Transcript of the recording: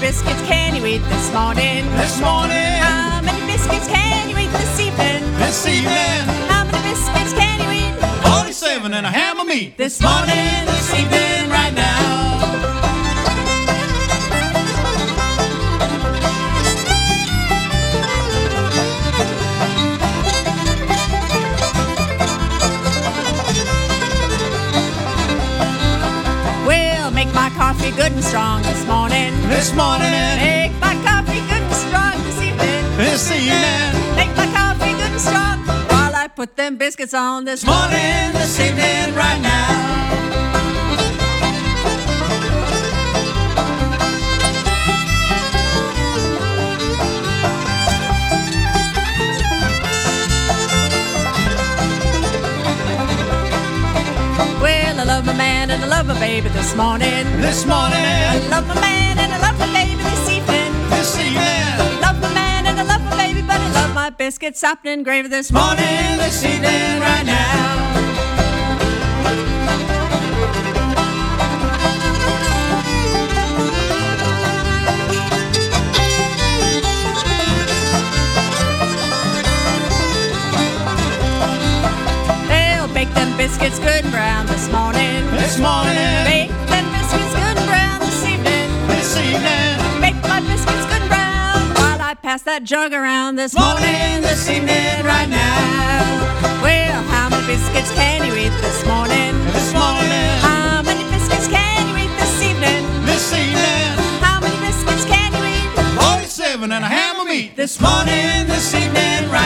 biscuits can you eat this morning? This morning. How many biscuits can you eat this evening? This evening. How many biscuits can you eat? 47 and a ham of meat. This morning, this evening, right now. We'll make my coffee good and strong this morning. This morning. Make my coffee good and strong this evening. This evening. Make my coffee good and strong while I put them biscuits on this Morning, this evening, right now. Well, I love my man and I love my baby this morning. This morning. I love my man and I love my baby this evening. This evening. Love my man and I love my baby, but I love my biscuits sopped in gravy this morning. Morning, this evening, right now. They'll bake them biscuits good and brown this morning. This morning. Bake them biscuits good and brown this evening. This evening. Bake my biscuits good and brown while I pass that jug around this morning, this evening, right now. Well, how many biscuits can you eat this morning? This morning. How many biscuits can you eat this evening? This evening. How many biscuits can you eat? 47 and a ham of meat. This morning, this evening, right